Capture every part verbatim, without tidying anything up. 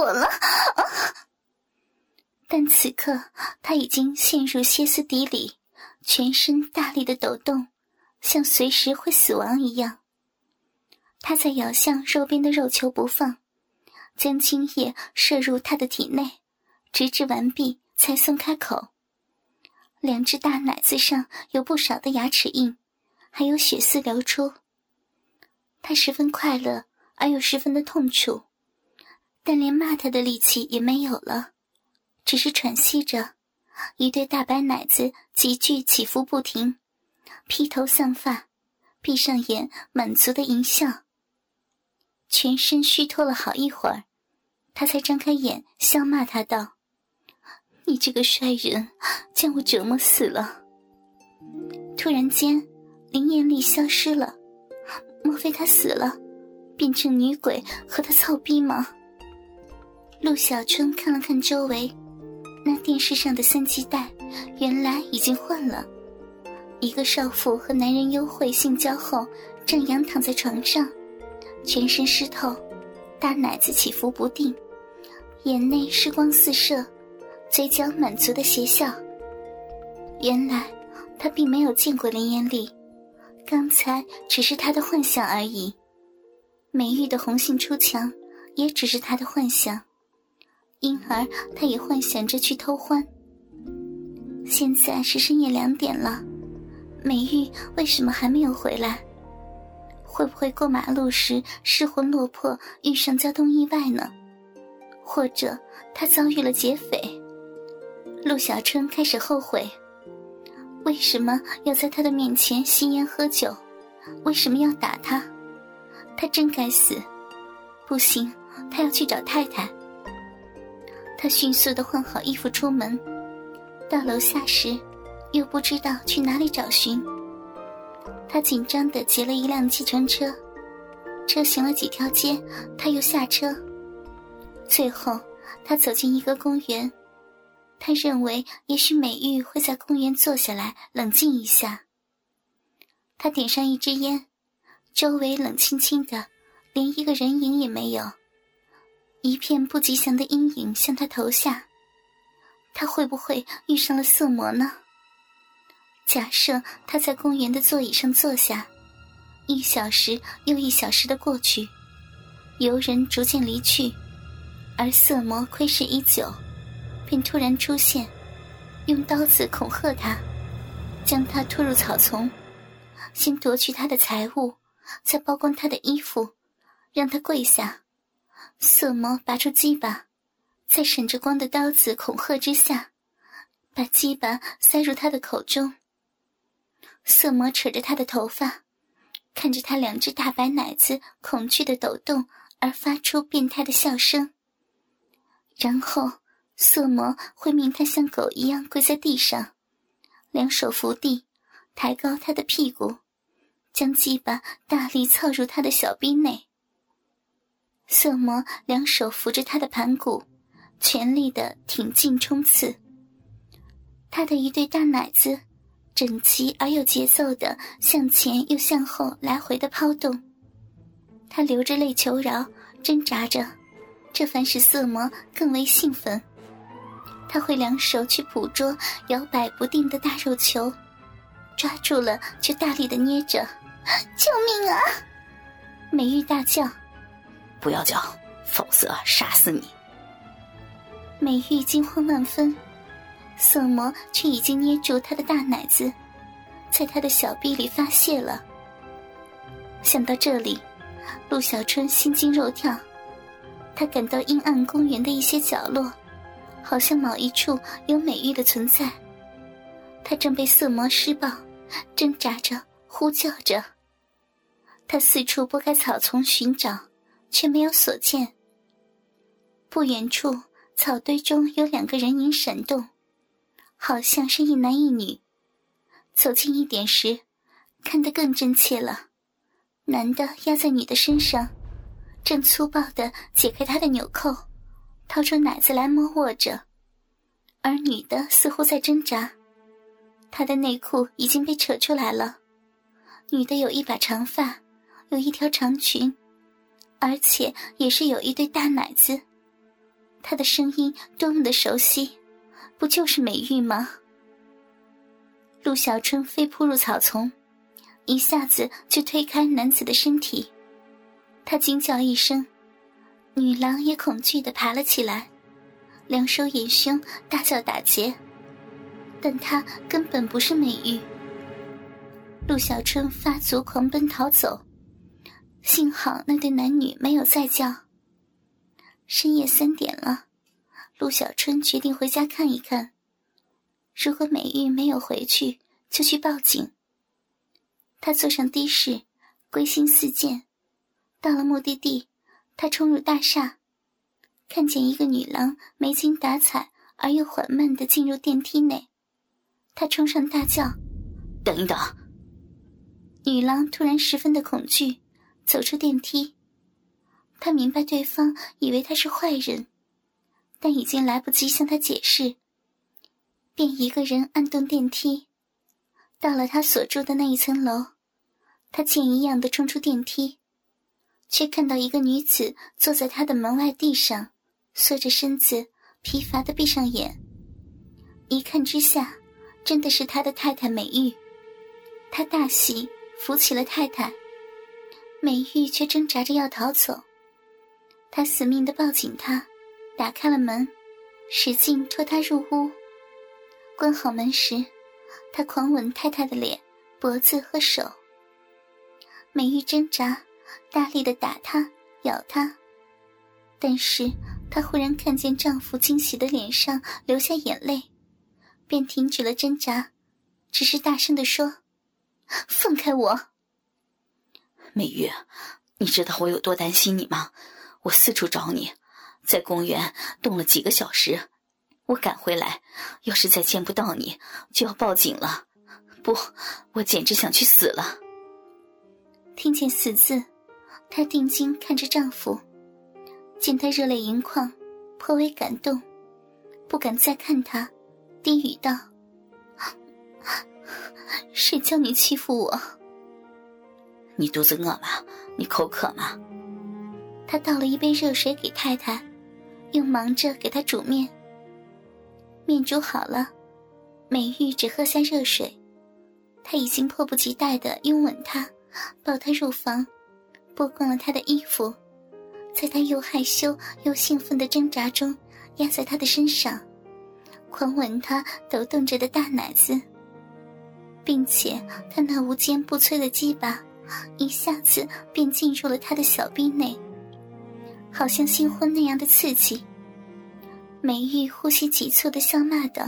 我了！啊、但此刻他已经陷入歇斯底里，全身大力的抖动，像随时会死亡一样。他在咬向肉边的肉球不放，将精液射入他的体内，直至完毕才松开口。两只大奶子上有不少的牙齿印，还有血丝流出。他十分快乐，而又十分的痛楚，但连骂他的力气也没有了，只是喘息着，一对大白奶子急剧起伏不停，披头散发，闭上眼满足的淫笑。全身虚脱了好一会儿，他才张开眼笑骂他道：你这个衰人，将我折磨死了。突然间林艳丽消失了，莫非她死了，变成女鬼和她操逼吗？陆小春看了看周围，那电视上的三级带原来已经换了，一个少妇和男人幽会性交后正仰躺在床上，全身湿透，大奶子起伏不定，眼内湿光四射，嘴角满足的邪笑。原来他并没有见过林艳丽，刚才只是他的幻想而已。美玉的红杏出墙也只是他的幻想，因而他也幻想着去偷欢。现在是深夜两点了，美玉为什么还没有回来？会不会过马路时失魂落魄，遇上交通意外呢？或者他遭遇了劫匪？陆小春开始后悔，为什么要在他的面前吸烟喝酒？为什么要打他？他真该死！不行，他要去找太太。他迅速地换好衣服出门，到楼下时又不知道去哪里找寻。他紧张地截了一辆计程车，车行了几条街，他又下车。最后他走进一个公园，他认为也许美玉会在公园坐下来冷静一下。他点上一支烟，周围冷清清的，连一个人影也没有，一片不吉祥的阴影向他投下。他会不会遇上了色魔呢？假设他在公园的座椅上坐下，一小时又一小时的过去，游人逐渐离去，而色魔窥视已久，便突然出现，用刀子恐吓他，将他拖入草丛，先夺去他的财物，再剥光他的衣服，让他跪下。色魔拔出鸡巴，在闪着光的刀子恐吓之下，把鸡巴塞入他的口中。色魔扯着他的头发，看着他两只大白奶子恐惧的抖动而发出变态的笑声。然后色魔会命他像狗一样跪在地上，两手扶地，抬高他的屁股，将鸡巴大力操入他的小逼内。色魔两手扶着他的盘骨，全力地挺进冲刺。他的一对大奶子整齐而有节奏地向前又向后来回的抛动，他流着泪求饶，挣扎着，这反使色魔更为兴奋。他会两手去捕捉摇摆不定的大肉球，抓住了就大力地捏着。救命啊！美玉大叫： 不要叫，否则杀死你！ 美玉惊慌万分，色魔却已经捏住他的大奶子，在他的小臂里发泄了。想到这里，陆小春心惊肉跳，他感到阴暗公园的一些角落，好像某一处有美玉的存在。他正被色魔施暴，挣扎着，呼叫着。他四处拨开草丛寻找，却没有所见。不远处草堆中有两个人影闪动，好像是一男一女。走近一点时，看得更真切了。男的压在女的身上，正粗暴地解开她的纽扣，掏出奶子来摸握着，而女的似乎在挣扎。她的内裤已经被扯出来了，女的有一把长发，有一条长裙，而且也是有一对大奶子。 他的声音多么的熟悉，不就是美玉吗？陆小春飞扑入草丛，一下子就推开男子的身体。他惊叫一声，女郎也恐惧地爬了起来，两手掩胸大叫打劫。但她根本不是美玉。陆小春发足狂奔逃走，幸好那对男女没有再叫。深夜三点了，陆小春决定回家看一看，如果美玉没有回去，就去报警。他坐上的士，归心似箭。到了目的地，他冲入大厦，看见一个女郎没精打采而又缓慢地进入电梯内。他冲上大叫： 等一等！ 女郎突然十分的恐惧，走出电梯。他明白对方以为他是坏人，但已经来不及向他解释，便一个人按动电梯。到了他所住的那一层楼，他箭一样的冲出电梯，却看到一个女子坐在他的门外地上，缩着身子，疲乏的闭上眼。一看之下，真的是他的太太美玉。他大喜，扶起了太太。美玉却挣扎着要逃走，他死命地抱紧她，打开了门，使劲拖她入屋。关好门时，他狂吻太太的脸、脖子和手。美玉挣扎，大力地打他，咬他。但是她忽然看见丈夫惊喜的脸上流下眼泪，便停止了挣扎，只是大声地说：放开我！ 美玉，你知道我有多担心你吗？我四处找你，在公园冻了几个小时，我赶回来，要是再见不到你，就要报警了。不，我简直想去死了。 听见死字，她定睛看着丈夫，见他热泪盈眶，颇为感动，不敢再看他，低语道：谁叫你欺负我？ 你肚子饿吗？你口渴吗？ 他倒了一杯热水给太太，又忙着给她煮面。面煮好了，美玉只喝下热水，他已经迫不及待地拥吻她，抱她入房，剥光了她的衣服，在她又害羞又兴奋的挣扎中压在她的身上，狂吻她抖动着的大奶子，并且他那无坚不摧的鸡巴一下子便进入了他的小臂内，好像新婚那样的刺激。美玉呼吸急促地笑骂道：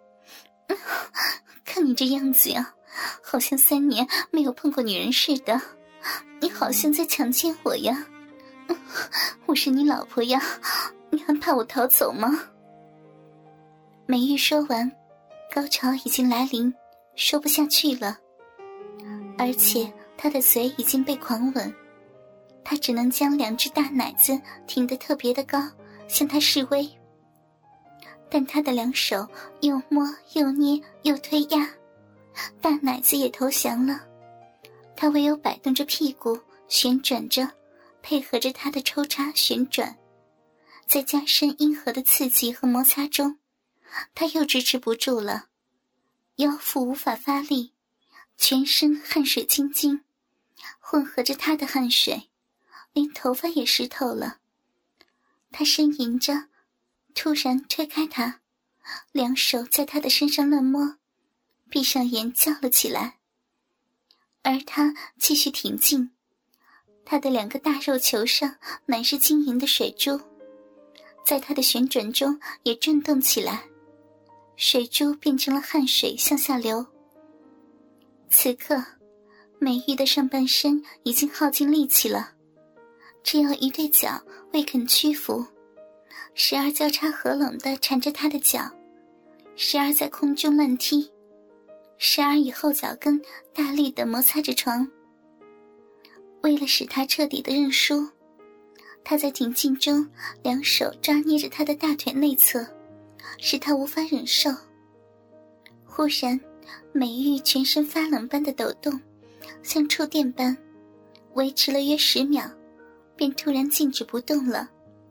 看你这样子呀，好像三年没有碰过女人似的，你好像在强奸我呀。我是你老婆呀，你还怕我逃走吗？美玉说完，高潮已经来临，说不下去了，而且她的嘴已经被狂吻，她只能将两只大奶子挺得特别的高，向他示威。但她的两手又摸又捏又推压，大奶子也投降了，她唯有摆动着屁股旋转着，配合着她的抽插旋转，在加深阴核的刺激和摩擦中，她又支持不住了，腰腹无法发力，全身汗水晶晶，混合着她的汗水，连头发也湿透了。她呻吟着，突然推开他，两手在他的身上乱摸，闭上眼叫了起来。而他继续挺进，他的两个大肉球上满是晶莹的水珠，在他的旋转中也震动起来，水珠变成了汗水向下流。此刻美玉的上半身已经耗尽力气了，只有一对脚未肯屈服，时而交叉合拢地缠着他的脚，时而在空中乱踢，时而以后脚跟大力地摩擦着床。为了使他彻底的认输，他在挺进中两手抓捏着他的大腿内侧，使他无法忍受。忽然美玉全身发冷般的抖动，像触电般，维持了约十秒，便突然静止不动了，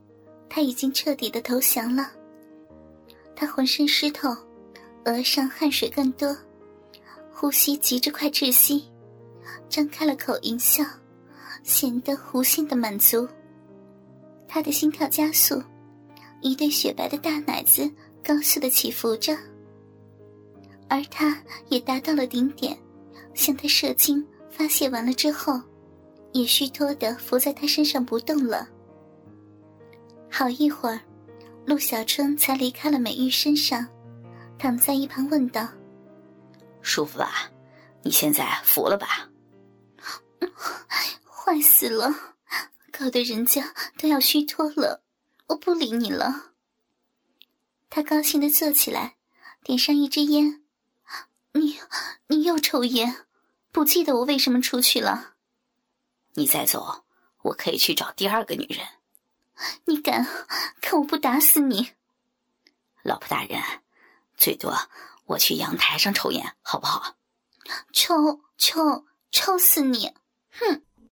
他已经彻底的投降了。他浑身湿透，额上汗水更多，呼吸急着快窒息，张开了口淫笑，显得无限的满足。他的心跳加速，一对雪白的大奶子高速的起伏着，而他也达到了顶点，向他射精发泄完了之后，也虚脱地伏在他身上不动了。好一会儿，陆小春才离开了美玉身上，躺在一旁问道： 舒服吧？你现在服了吧？ 坏死了，搞得人家都要虚脱了，我不理你了。他高兴地坐起来，点上一支烟。你你又抽烟，不记得我为什么出去了？ 你再走，我可以去找第二个女人。 你敢，看我不打死你！ 老婆大人，最多我去阳台上抽烟好不好？ 抽抽抽死你！哼！